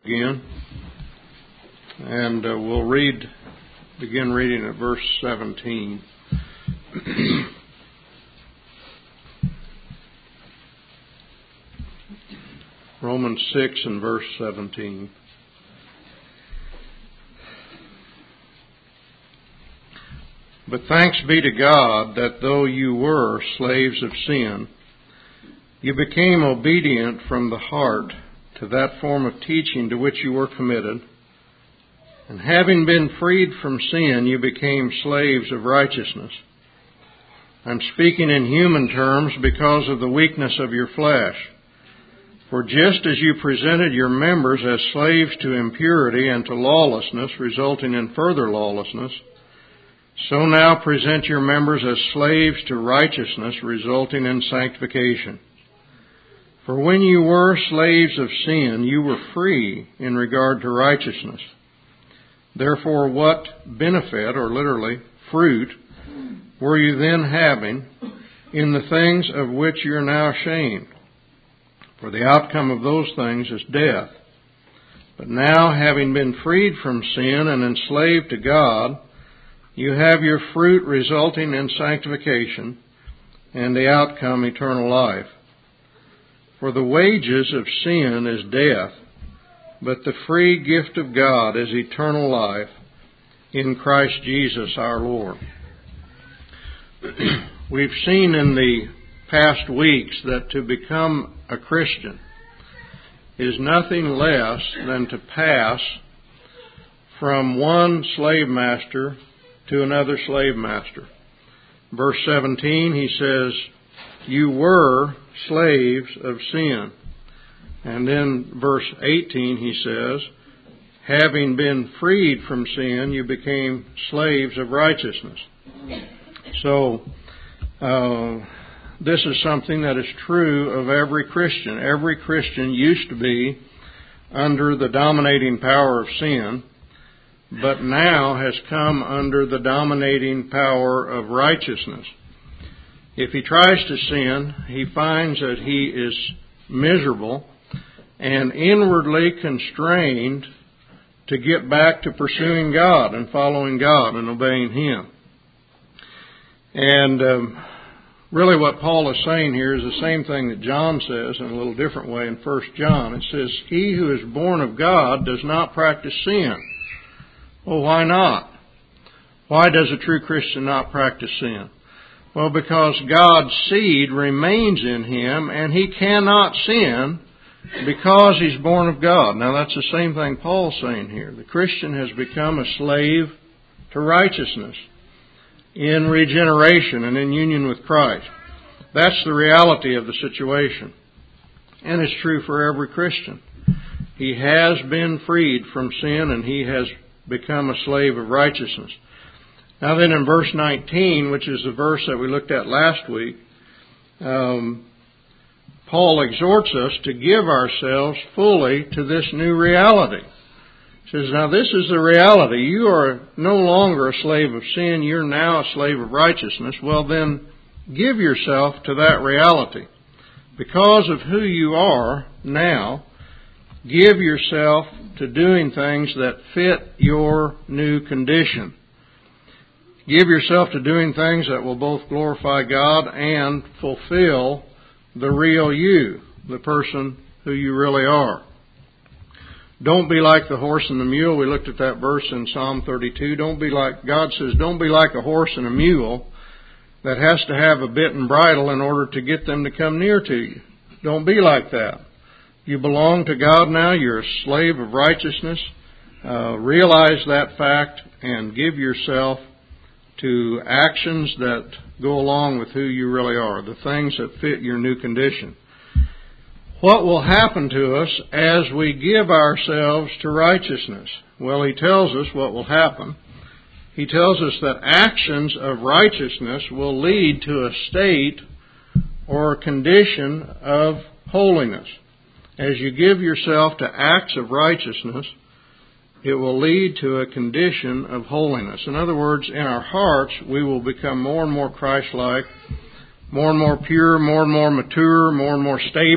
again, and we'll begin reading at verse 17. Romans 6 and verse 17. But thanks be to God that though you were slaves of sin, you became obedient from the heart to that form of teaching to which you were committed, and having been freed from sin, you became slaves of righteousness. I'm speaking in human terms because of the weakness of your flesh. For just as you presented your members as slaves to impurity and to lawlessness, resulting in further lawlessness, so now present your members as slaves to righteousness, resulting in sanctification. For when you were slaves of sin, you were free in regard to righteousness. Therefore, what benefit, or literally fruit, were you then having in the things of which you are now ashamed? For the outcome of those things is death. But now, having been freed from sin and enslaved to God, you have your fruit resulting in sanctification, and the outcome eternal life. For the wages of sin is death, but the free gift of God is eternal life in Christ Jesus our Lord. We've seen in the past weeks that to become a Christian is nothing less than to pass from one slave master to another slave master. Verse 17, he says, you were slaves of sin. And then verse 18, he says, having been freed from sin, you became slaves of righteousness. So, this is something that is true of every Christian. Every Christian used to be under the dominating power of sin, but now has come under the dominating power of righteousness. If he tries to sin, he finds that he is miserable and inwardly constrained to get back to pursuing God and following God and obeying Him. And really what Paul is saying here is the same thing that John says in a little different way in 1 John. It says, he who is born of God does not practice sin. Well, why not? Why does a true Christian not practice sin? Well, because God's seed remains in him and he cannot sin because he's born of God. Now, that's the same thing Paul's saying here. The Christian has become a slave to righteousness in regeneration and in union with Christ. That's the reality of the situation. And it's true for every Christian. He has been freed from sin and he has become a slave of righteousness. Now then in verse 19, which is the verse that we looked at last week, Paul exhorts us to give ourselves fully to this new reality. He says, now this is the reality. You are no longer a slave of sin. You're now a slave of righteousness. Well then, give yourself to that reality. Because of who you are now, give yourself to doing things that fit your new condition. Give yourself to doing things that will both glorify God and fulfill the real you, the person who you really are. Don't be like the horse and the mule. We looked at that verse in Psalm 32. God says, don't be like a horse and a mule that has to have a bit and bridle in order to get them to come near to you. Don't be like that. You belong to God now. You're a slave of righteousness. Realize that fact and give yourself to actions that go along with who you really are, the things that fit your new condition. What will happen to us as we give ourselves to righteousness? Well, he tells us what will happen. He tells us that actions of righteousness will lead to a state or a condition of holiness. As you give yourself to acts of righteousness, it will lead to a condition of holiness. In other words, in our hearts, we will become more and more Christ-like, more and more pure, more and more mature, more and more stable,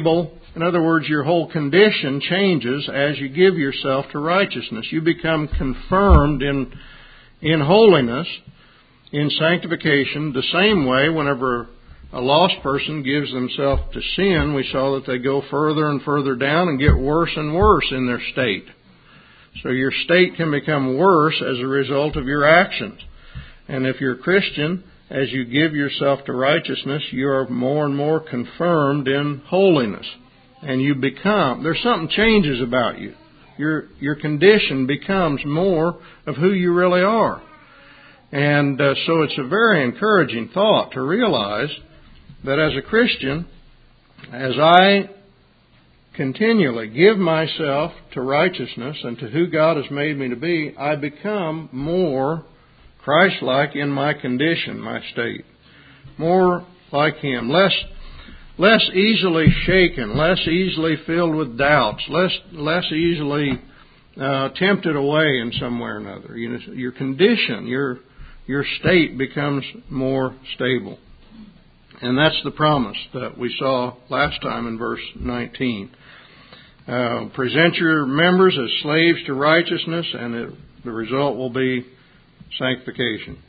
In other words, your whole condition changes as you give yourself to righteousness. You become confirmed in holiness, in sanctification, the same way whenever a lost person gives themselves to sin, we saw that they go further and further down and get worse and worse in their state. So your state can become worse as a result of your actions. And if you're a Christian, as you give yourself to righteousness, you are more and more confirmed in holiness. And you become, there's something changes about you. Your condition becomes more of who you really are. And so it's a very encouraging thought to realize that as a Christian, as I continually give myself to righteousness and to who God has made me to be, I become more Christ-like in my condition, my state. More like Him. Less easily shaken, less easily filled with doubts, less easily tempted away in some way or another. Your condition, your state becomes more stable. And that's the promise that we saw last time in verse 19. Present your members as slaves to righteousness, and the result will be sanctification.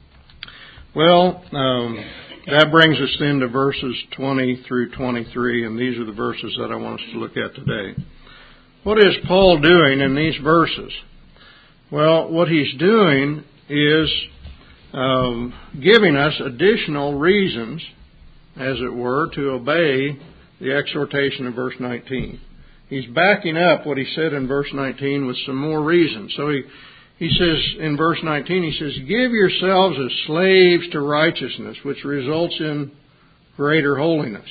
Well, that brings us then to verses 20 through 23, and these are the verses that I want us to look at today. What is Paul doing in these verses? Well, what he's doing is giving us additional reasons, as it were, to obey the exhortation of verse 19. He's backing up what he said in verse 19 with some more reasons. So he says in verse 19, he says, give yourselves as slaves to righteousness, which results in greater holiness.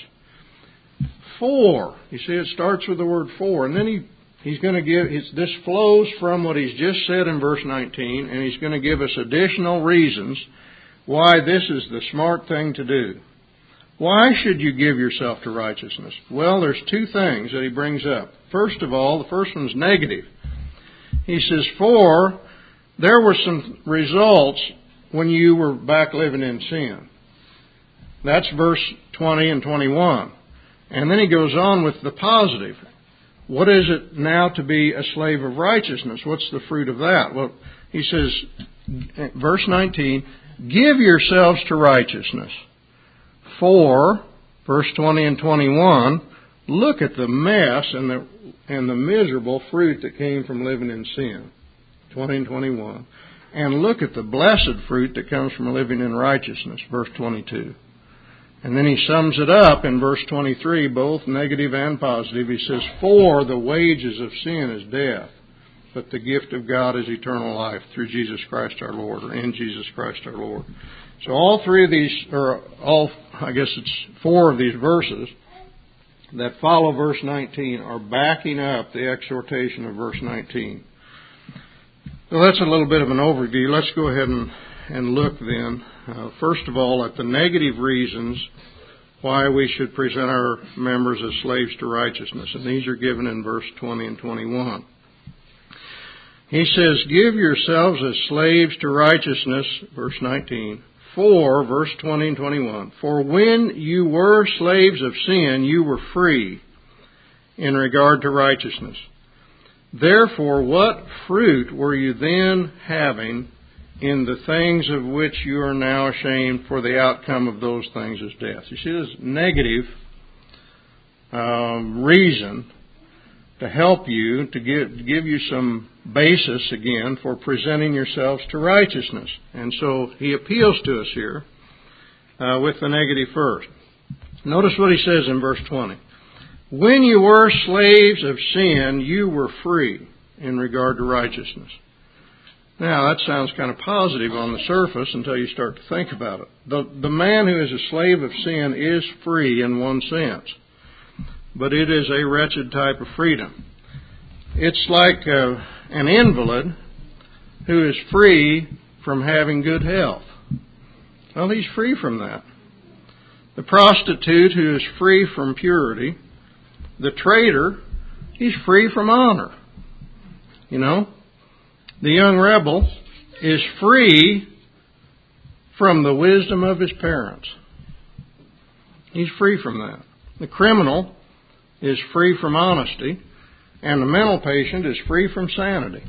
For, you see, it starts with the word for, and then he's going to give, this flows from what he's just said in verse 19, and he's going to give us additional reasons why this is the smart thing to do. Why should you give yourself to righteousness? Well, there's two things that he brings up. First of all, the first one's negative. He says, for there were some results when you were back living in sin. That's verse 20 and 21. And then he goes on with the positive. What is it now to be a slave of righteousness? What's the fruit of that? Well, he says, verse 19, give yourselves to righteousness. For, verse 20 and 21, look at the mess and the miserable fruit that came from living in sin. 20 and 21. And look at the blessed fruit that comes from living in righteousness. Verse 22. And then he sums it up in verse 23, both negative and positive. He says, for the wages of sin is death, but the gift of God is eternal life through Jesus Christ our Lord, or in Jesus Christ our Lord. So all three of these, it's four of these verses that follow verse 19 are backing up the exhortation of verse 19. So that's a little bit of an overview. Let's go ahead and look then, first of all, at the negative reasons why we should present our members as slaves to righteousness. And these are given in verse 20 and 21. He says, give yourselves as slaves to righteousness, verse 19. For, verse 20 and 21, for when you were slaves of sin, you were free in regard to righteousness. Therefore, what fruit were you then having in the things of which you are now ashamed, for the outcome of those things is death? You see, this negative reason to help you, to give you some basis again for presenting yourselves to righteousness. And so he appeals to us here with the negative first. Notice what he says in verse 20. When you were slaves of sin, you were free in regard to righteousness. Now, that sounds kind of positive on the surface until you start to think about it. The man who is a slave of sin is free in one sense, but it is a wretched type of freedom. It's like an invalid who is free from having good health. Well, he's free from that. The prostitute who is free from purity. The traitor, he's free from honor. You know, the young rebel is free from the wisdom of his parents. He's free from that. The criminal is free from honesty, and the mental patient is free from sanity.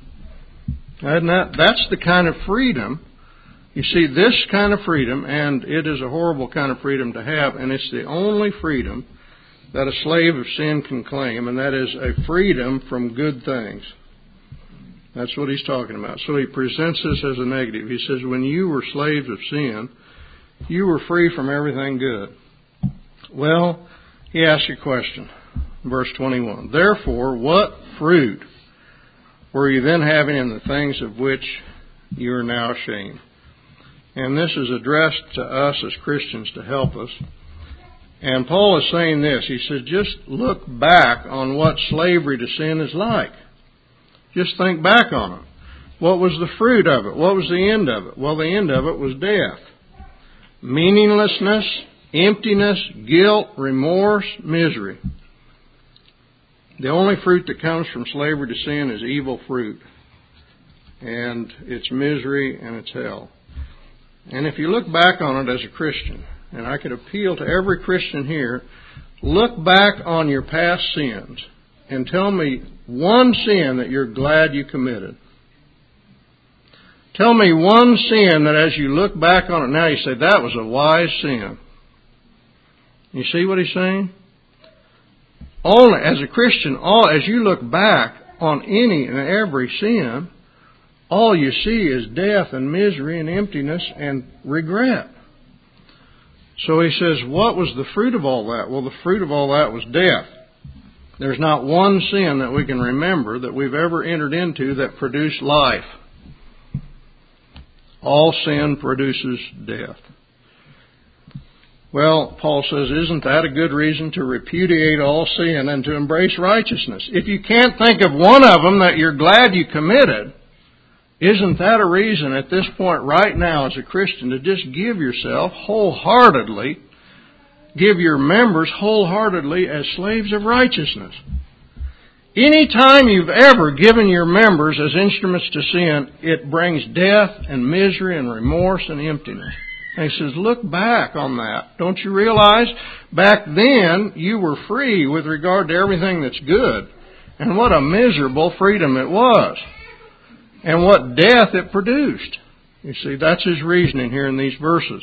That's the kind of freedom. You see, this kind of freedom, and it is a horrible kind of freedom to have, and it's the only freedom that a slave of sin can claim, and that is a freedom from good things. That's what he's talking about. So he presents this as a negative. He says, when you were slaves of sin, you were free from everything good. Well, he asks a question. Verse 21. Therefore, what fruit were you then having in the things of which you are now ashamed? And this is addressed to us as Christians to help us. And Paul is saying this. He says, just look back on what slavery to sin is like. Just think back on it. What was the fruit of it? What was the end of it? Well, the end of it was death. Meaninglessness, emptiness, guilt, remorse, misery. The only fruit that comes from slavery to sin is evil fruit. And it's misery and it's hell. And if you look back on it as a Christian, and I could appeal to every Christian here, look back on your past sins and tell me one sin that you're glad you committed. Tell me one sin that as you look back on it now, you say, that was a wise sin. You see what he's saying? Only, as a Christian, as you look back on any and every sin, all you see is death and misery and emptiness and regret. So he says, what was the fruit of all that? Well, the fruit of all that was death. There's not one sin that we can remember that we've ever entered into that produced life. All sin produces death. Well, Paul says, isn't that a good reason to repudiate all sin and to embrace righteousness? If you can't think of one of them that you're glad you committed, isn't that a reason at this point right now as a Christian to just give yourself wholeheartedly, give your members wholeheartedly as slaves of righteousness? Any time you've ever given your members as instruments to sin, it brings death and misery and remorse and emptiness. And he says, look back on that. Don't you realize back then you were free with regard to everything that's good. And what a miserable freedom it was. And what death it produced. You see, that's his reasoning here in these verses.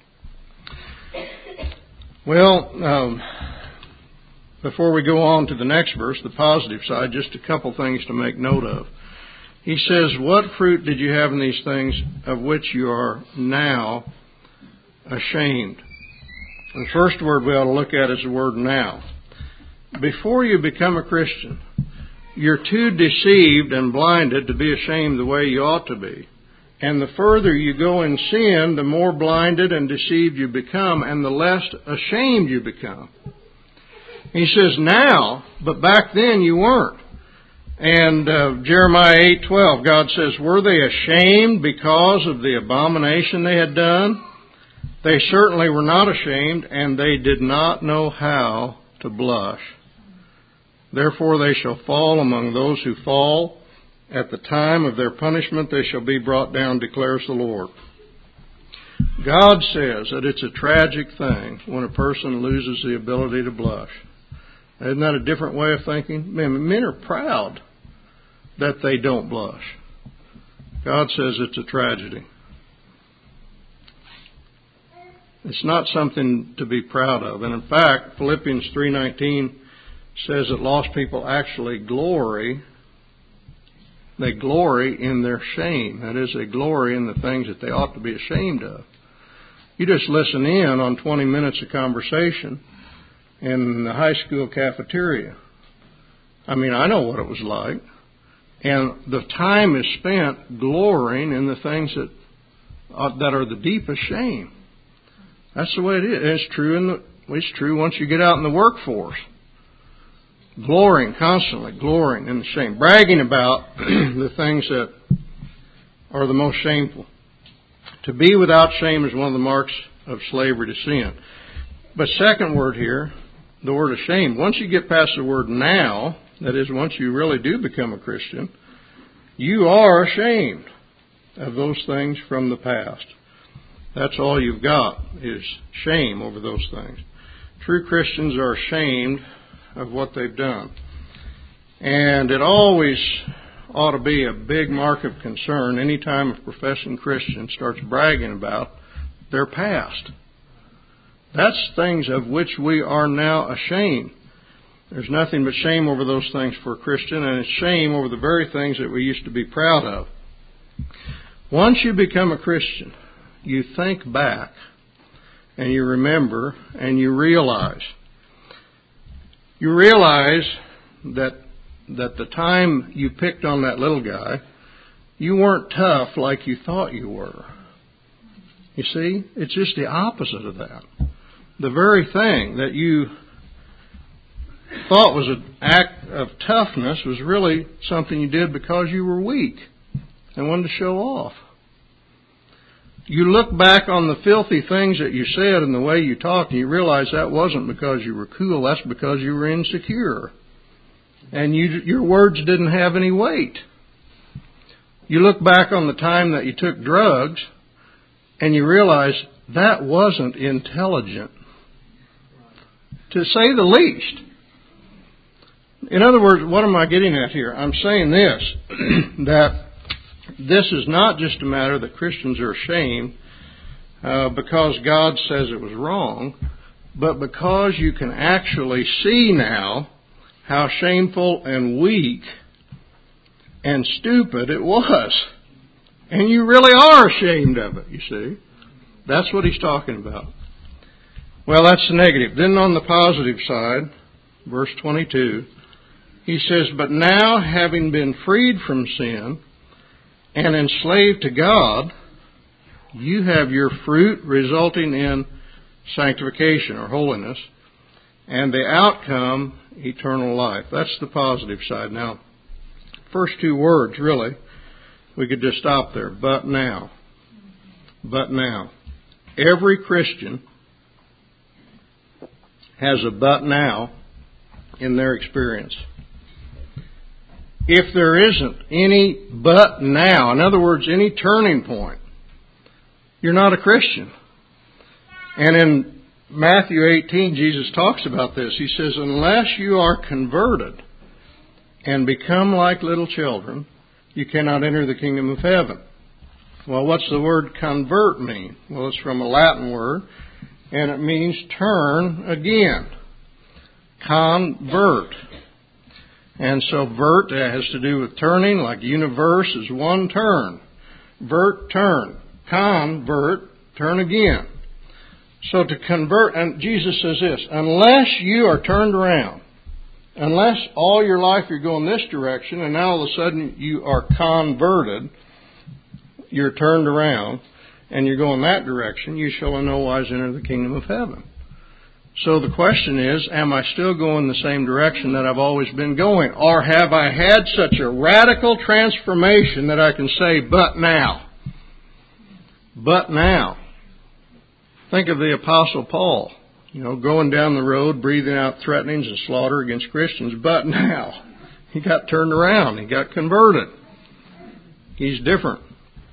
Well, before we go on to the next verse, the positive side, just a couple things to make note of. He says, what fruit did you have in these things of which you are now ashamed? The first word we ought to look at is the word now. Before you become a Christian, you're too deceived and blinded to be ashamed the way you ought to be. And the further you go in sin, the more blinded and deceived you become, and the less ashamed you become. He says now, but back then you weren't. And Jeremiah 8:12, God says, were they ashamed because of the abomination they had done? They certainly were not ashamed, and they did not know how to blush. Therefore they shall fall among those who fall. At the time of their punishment they shall be brought down, declares the Lord. God says that it's a tragic thing when a person loses the ability to blush. Isn't that a different way of thinking? Men are proud that they don't blush. God says it's a tragedy. It's not something to be proud of. And in fact, Philippians 3:19 says that lost people actually glory. They glory in their shame. That is, they glory in the things that they ought to be ashamed of. You just listen in on 20 minutes of conversation in the high school cafeteria. I mean, I know what it was like. And the time is spent glorying in the things that are the deepest shame. That's the way it is. It's true once you get out in the workforce. Glorying, constantly glorying in the shame. Bragging about the things that are the most shameful. To be without shame is one of the marks of slavery to sin. But second word here, the word ashamed. Once you get past the word now, that is, once you really do become a Christian, you are ashamed of those things from the past. That's all you've got is shame over those things. True Christians are ashamed of what they've done. And it always ought to be a big mark of concern anytime a professing Christian starts bragging about their past. That's things of which we are now ashamed. There's nothing but shame over those things for a Christian, and it's shame over the very things that we used to be proud of. Once you become a Christian, you think back and you remember and you realize. You realize that the time you picked on that little guy, you weren't tough like you thought you were. You see, it's just the opposite of that. The very thing that you thought was an act of toughness was really something you did because you were weak and wanted to show off. You look back on the filthy things that you said and the way you talked, and you realize that wasn't because you were cool, that's because you were insecure. And your words didn't have any weight. You look back on the time that you took drugs, and you realize that wasn't intelligent, to say the least. In other words, what am I getting at here? I'm saying this, that this is not just a matter that Christians are ashamed because God says it was wrong, but because you can actually see now how shameful and weak and stupid it was. And you really are ashamed of it, you see. That's what he's talking about. Well, that's the negative. Then on the positive side, verse 22, he says, "But now, having been freed from sin and enslaved to God, you have your fruit resulting in sanctification or holiness, and the outcome, eternal life." That's the positive side. Now, first two words, really, we could just stop there. But now. But now. Every Christian has a but now in their experience. If there isn't any but now, in other words, any turning point, you're not a Christian. And in Matthew 18, Jesus talks about this. He says, unless you are converted and become like little children, you cannot enter the kingdom of heaven. Well, what's the word convert mean? Well, it's from a Latin word, and it means turn again. Convert. And so vert has to do with turning, like universe is one turn. Vert, turn. Convert, turn again. So to convert, and Jesus says this, unless you are turned around, unless all your life you're going this direction, and now all of a sudden you are converted, you're turned around, and you're going that direction, you shall in no wise enter the kingdom of heaven. So the question is, am I still going the same direction that I've always been going? Or have I had such a radical transformation that I can say, but now? But now. Think of the Apostle Paul, going down the road, breathing out threatenings and slaughter against Christians. But now, he got turned around. He got converted. He's different.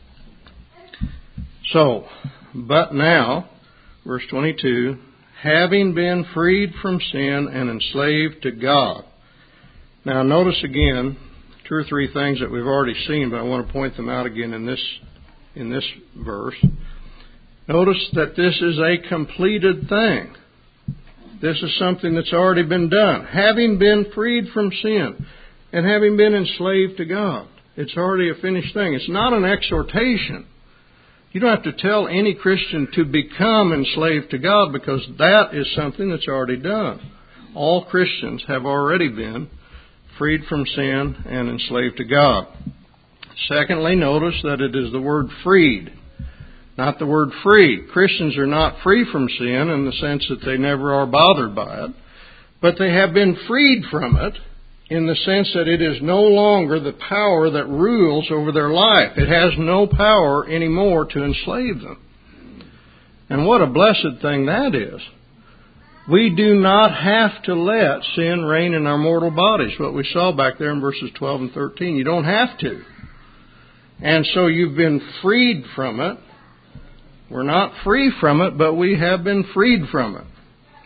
So, but now, verse 22, having been freed from sin and enslaved to God. Now, notice again, two or three things that we've already seen, but I want to point them out again in this verse. Notice that this is a completed thing. This is something that's already been done. Having been freed from sin and having been enslaved to God. It's already a finished thing. It's not an exhortation. You don't have to tell any Christian to become enslaved to God because that is something that's already done. All Christians have already been freed from sin and enslaved to God. Secondly, notice that it is the word freed, not the word free. Christians are not free from sin in the sense that they never are bothered by it, but they have been freed from it in the sense that it is no longer the power that rules over their life. It has no power anymore to enslave them. And what a blessed thing that is. We do not have to let sin reign in our mortal bodies, what we saw back there in verses 12 and 13. You don't have to. And so you've been freed from it. We're not free from it, but we have been freed from it.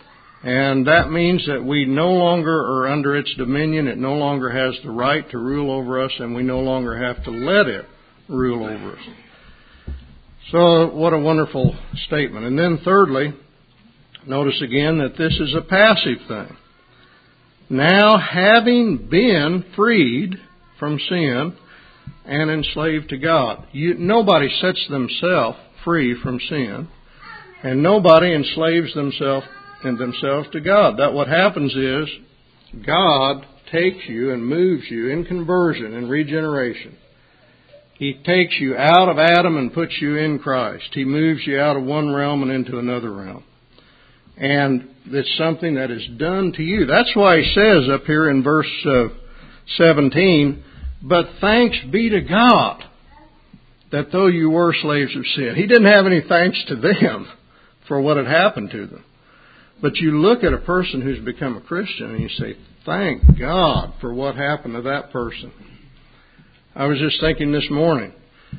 And that means that we no longer are under its dominion. It no longer has the right to rule over us, and we no longer have to let it rule over us. So what a wonderful statement. And then thirdly, notice again that this is a passive thing. Now, having been freed from sin and enslaved to God. Nobody sets themselves free from sin, and nobody enslaves themselves to God. That what happens is God takes you and moves you in conversion and regeneration. He takes you out of Adam and puts you in Christ. He moves you out of one realm and into another realm. And it's something that is done to you. That's why he says up here in verse 17, but thanks be to God that though you were slaves of sin. He didn't have any thanks to them for what had happened to them. But you look at a person who's become a Christian and you say, thank God for what happened to that person. I was just thinking this morning,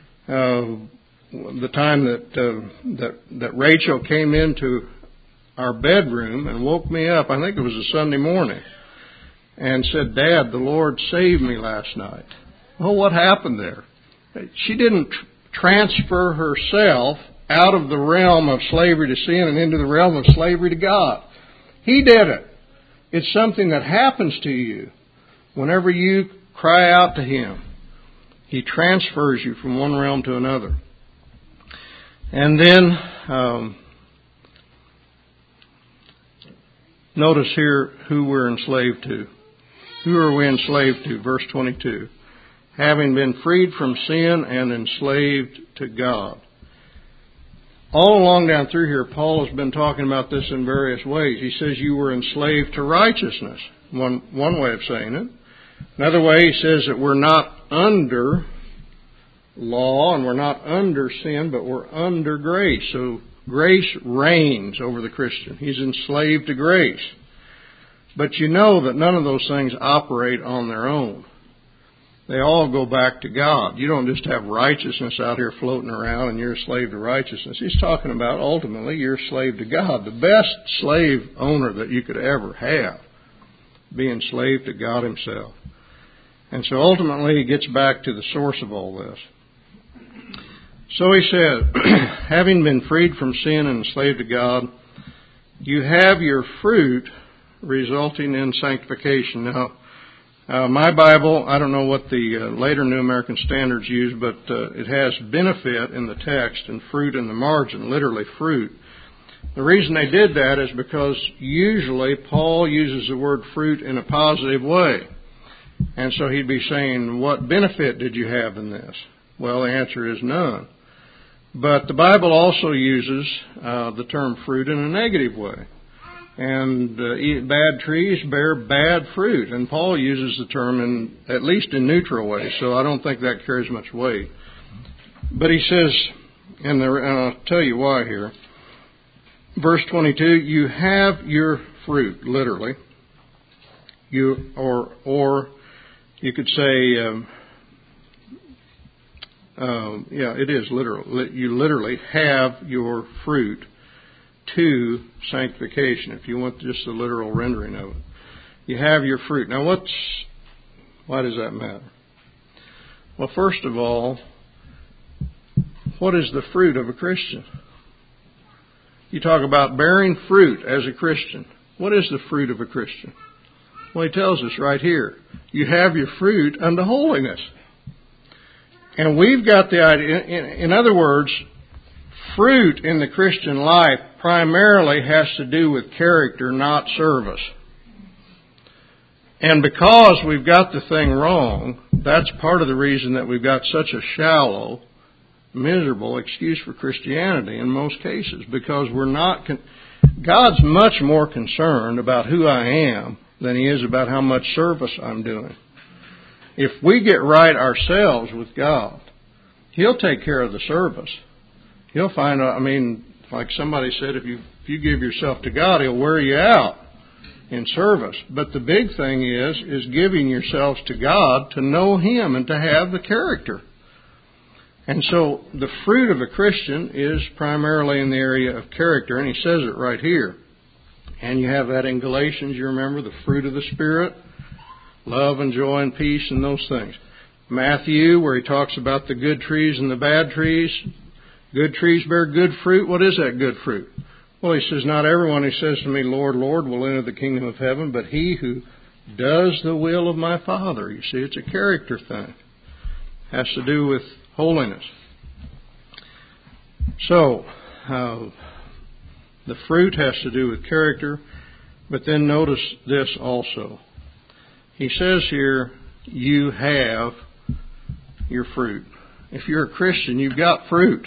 the time that Rachel came into our bedroom and woke me up, I think it was a Sunday morning, and said, Dad, the Lord saved me last night. Well, what happened there? She didn't transfer herself out of the realm of slavery to sin and into the realm of slavery to God. He did it. It's something that happens to you whenever you cry out to Him. He transfers you from one realm to another. And then, notice here who we're enslaved to. Who are we enslaved to? Verse 22. Having been freed from sin and enslaved to God. All along down through here, Paul has been talking about this in various ways. He says you were enslaved to righteousness. One way of saying it. Another way, he says that we're not under law and we're not under sin, but we're under grace. So grace reigns over the Christian. He's enslaved to grace. But you know that none of those things operate on their own. They all go back to God. You don't just have righteousness out here floating around and you're a slave to righteousness. He's talking about ultimately you're a slave to God. The best slave owner that you could ever have. Being slave to God Himself. And so ultimately he gets back to the source of all this. So he said, having been freed from sin and enslaved to God, you have your fruit resulting in sanctification. Now, my Bible, I don't know what the later New American Standards use, but it has benefit in the text and fruit in the margin, literally fruit. The reason they did that is because usually Paul uses the word fruit in a positive way. And so he'd be saying, what benefit did you have in this? Well, the answer is none. But the Bible also uses the term fruit in a negative way. And bad trees bear bad fruit. And Paul uses the term at least in neutral ways, so I don't think that carries much weight. But he says, and I'll tell you why here. Verse 22, you have your fruit, literally. Or you could say, it is literal. You literally have your fruit to sanctification, if you want just the literal rendering of it. You have your fruit. Now why does that matter? Well, first of all, what is the fruit of a Christian? You talk about bearing fruit as a Christian. What is the fruit of a Christian? Well, he tells us right here. You have your fruit unto holiness. And we've got the idea, in other words, fruit in the Christian life primarily has to do with character, not service. And because we've got the thing wrong, that's part of the reason that we've got such a shallow, miserable excuse for Christianity in most cases. Because we're not, God's much more concerned about who I am than He is about how much service I'm doing. If we get right ourselves with God, He'll take care of the service. He'll find out, like somebody said, if you give yourself to God, He'll wear you out in service. But the big thing is giving yourselves to God to know Him and to have the character. And so the fruit of a Christian is primarily in the area of character, and he says it right here. And you have that in Galatians, you remember, the fruit of the Spirit, love and joy and peace and those things. Matthew, where he talks about the good trees and the bad trees. Good trees bear good fruit. What is that good fruit? Well, he says, not everyone who says to me, Lord, Lord, will enter the kingdom of heaven, but he who does the will of my Father. You see, it's a character thing. It has to do with holiness. So, the fruit has to do with character, but then notice this also. He says here, you have your fruit. If you're a Christian, you've got fruit.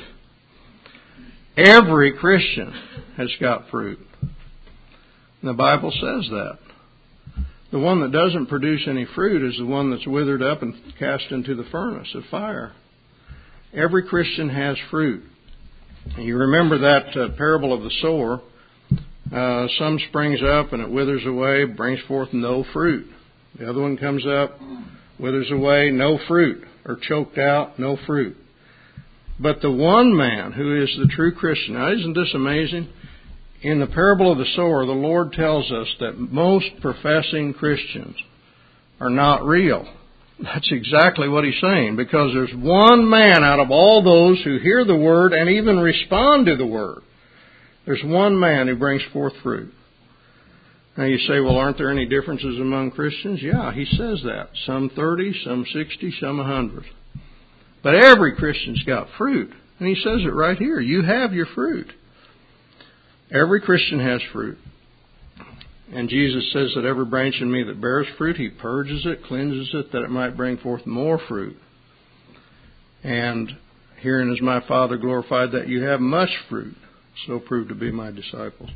Every Christian has got fruit. And the Bible says that. The one that doesn't produce any fruit is the one that's withered up and cast into the furnace of fire. Every Christian has fruit. And you remember that parable of the sower. Some springs up and it withers away, brings forth no fruit. The other one comes up, withers away, no fruit. Or choked out, no fruit. But the one man who is the true Christian, now isn't this amazing? In the parable of the sower, the Lord tells us that most professing Christians are not real. That's exactly what he's saying, because there's one man out of all those who hear the word and even respond to the word. There's one man who brings forth fruit. Now you say, well, aren't there any differences among Christians? Yeah, he says that. Some 30, some 60, some 100. But every Christian's got fruit. And he says it right here. You have your fruit. Every Christian has fruit. And Jesus says that every branch in me that bears fruit, he purges it, cleanses it, that it might bring forth more fruit. And herein is my Father glorified, that you have much fruit. So prove to be my disciples.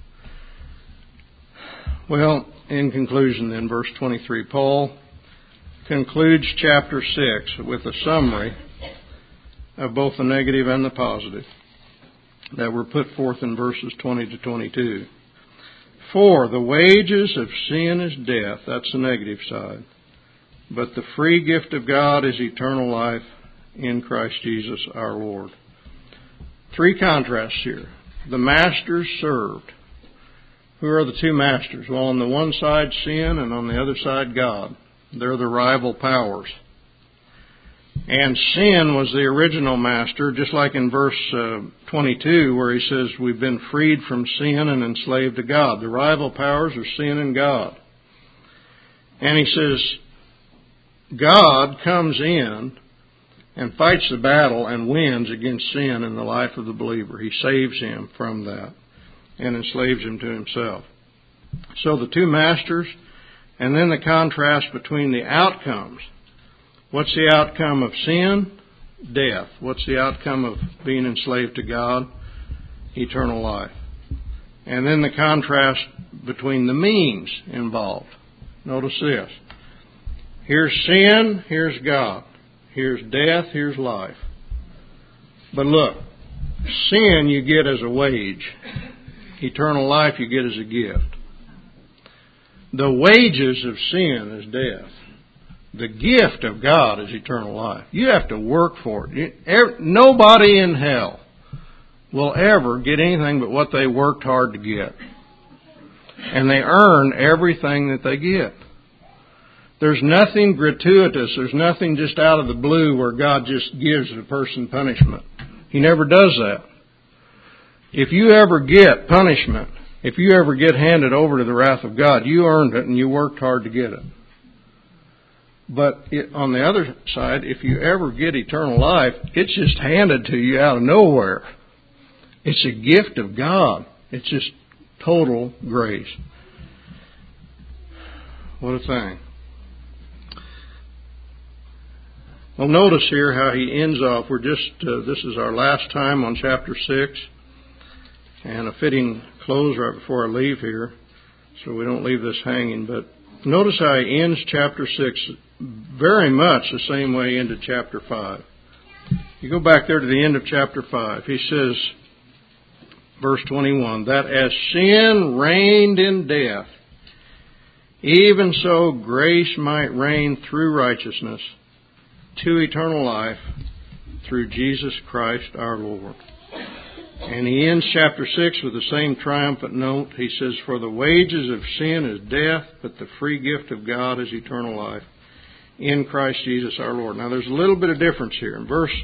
Well, in conclusion then, verse 23, Paul concludes chapter 6 with a summary of both the negative and the positive that were put forth in verses 20 to 22. For the wages of sin is death. That's the negative side. But the free gift of God is eternal life in Christ Jesus our Lord. Three contrasts here. The masters served. Who are the two masters? Well, on the one side, sin, and on the other side, God. They're the rival powers. And sin was the original master, just like in verse 22, where he says we've been freed from sin and enslaved to God. The rival powers are sin and God. And he says God comes in and fights the battle and wins against sin in the life of the believer. He saves him from that and enslaves him to himself. So the two masters, and then the contrast between the outcomes. What's the outcome of sin? Death. What's the outcome of being enslaved to God? Eternal life. And then the contrast between the means involved. Notice this. Here's sin, here's God. Here's death, here's life. But look, sin you get as a wage. Eternal life you get as a gift. The wages of sin is death. The gift of God is eternal life. You have to work for it. Nobody in hell will ever get anything but what they worked hard to get. And they earn everything that they get. There's nothing gratuitous. There's nothing just out of the blue where God just gives a person punishment. He never does that. If you ever get punishment, if you ever get handed over to the wrath of God, you earned it and you worked hard to get it. But on the other side, if you ever get eternal life, it's just handed to you out of nowhere. It's a gift of God. It's just total grace. What a thing. Well, notice here how he ends off. This is our last time on chapter 6. And a fitting close right before I leave here, so we don't leave this hanging. But notice how he ends chapter 6 very much the same way into chapter 5. You go back there to the end of chapter 5. He says, verse 21, that as sin reigned in death, even so grace might reign through righteousness to eternal life through Jesus Christ our Lord. And he ends chapter 6 with the same triumphant note. He says, "For the wages of sin is death, but the free gift of God is eternal life in Christ Jesus our Lord." Now there's a little bit of difference here.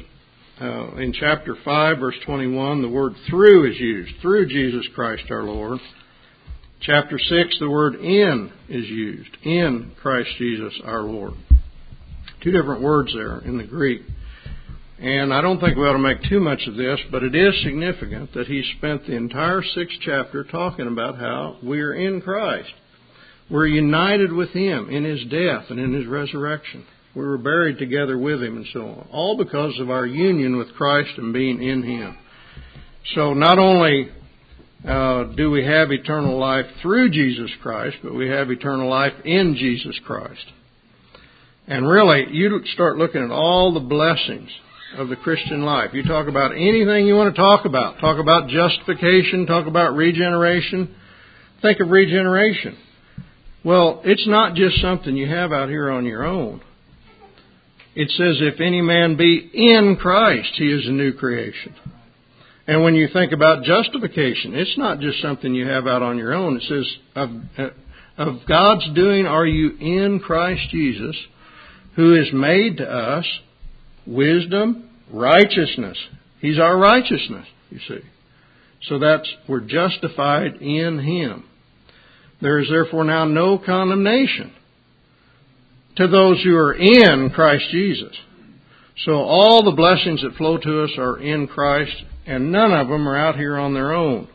In chapter 5, verse 21, the word "through" is used. Through Jesus Christ our Lord. Chapter 6, the word "in" is used. In Christ Jesus our Lord. Two different words there in the Greek. And I don't think we ought to make too much of this, but it is significant that he spent the entire 6th chapter talking about how we're in Christ. We're united with Him in His death and in His resurrection. We were buried together with Him and so on. All because of our union with Christ and being in Him. So not only do we have eternal life through Jesus Christ, but we have eternal life in Jesus Christ. And really, you start looking at all the blessings of the Christian life. You talk about anything you want to talk about. Talk about justification, talk about regeneration. Think of regeneration. Well, it's not just something you have out here on your own. It says, if any man be in Christ, he is a new creation. And when you think about justification, it's not just something you have out on your own. It says, of God's doing are you in Christ Jesus, who is made to us wisdom, righteousness. He's our righteousness, you see. So we're justified in Him. There is therefore now no condemnation to those who are in Christ Jesus. So all the blessings that flow to us are in Christ, and none of them are out here on their own.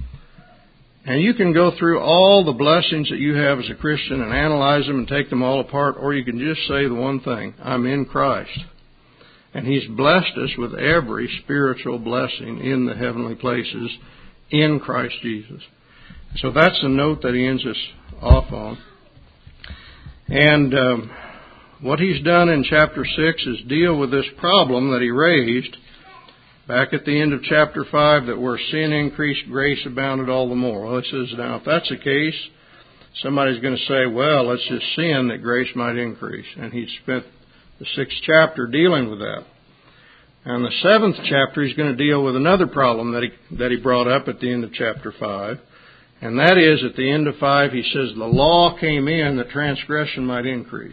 And you can go through all the blessings that you have as a Christian and analyze them and take them all apart, or you can just say the one thing, I'm in Christ. And He's blessed us with every spiritual blessing in the heavenly places in Christ Jesus. So that's the note that he ends us off on. And what he's done in chapter 6 is deal with this problem that he raised back at the end of chapter 5, that where sin increased, grace abounded all the more. Well, he says, now if that's the case, somebody's going to say, well, it's just sin that grace might increase. And he spent the 6th chapter dealing with that. And the 7th chapter, he's going to deal with another problem that he brought up at the end of chapter 5. And that is, at the end of 5, he says, the law came in that transgression might increase.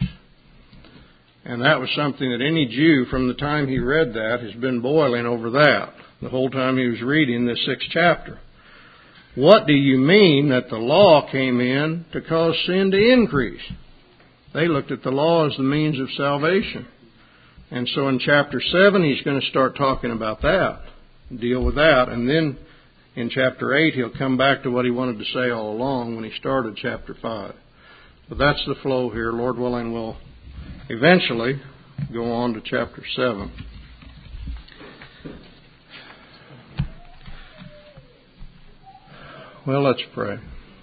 And that was something that any Jew, from the time he read that, has been boiling over that the whole time he was reading this 6th chapter. What do you mean that the law came in to cause sin to increase? They looked at the law as the means of salvation. And so in chapter 7, he's going to start talking about that, deal with that. And then in chapter 8, he'll come back to what he wanted to say all along when he started chapter 5. But that's the flow here. Lord willing, we'll eventually go on to chapter 7. Well, let's pray.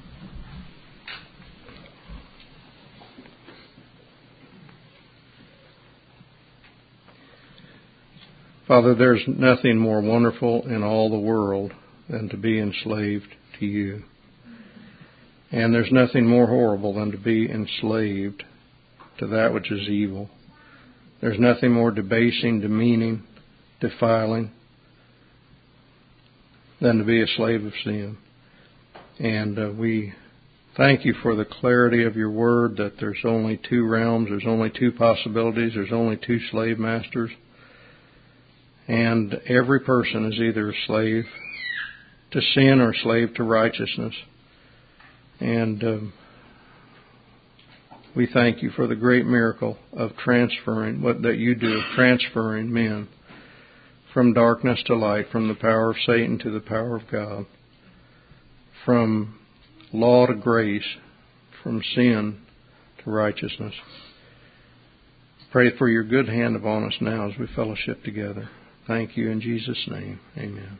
Father, there's nothing more wonderful in all the world than to be enslaved to you. And there's nothing more horrible than to be enslaved to that which is evil. There's nothing more debasing, demeaning, defiling than to be a slave of sin. And we thank you for the clarity of your word, that there's only two realms, there's only two possibilities, there's only two slave masters. And every person is either a slave to sin or a slave to righteousness. And we thank you for the great miracle of transferring, what that you do, of transferring men from darkness to light, from the power of Satan to the power of God, from law to grace, from sin to righteousness. Pray for your good hand upon us now as we fellowship together. Thank you in Jesus' name. Amen.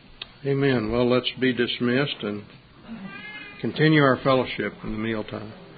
Amen. Well, let's be dismissed and continue our fellowship in the mealtime.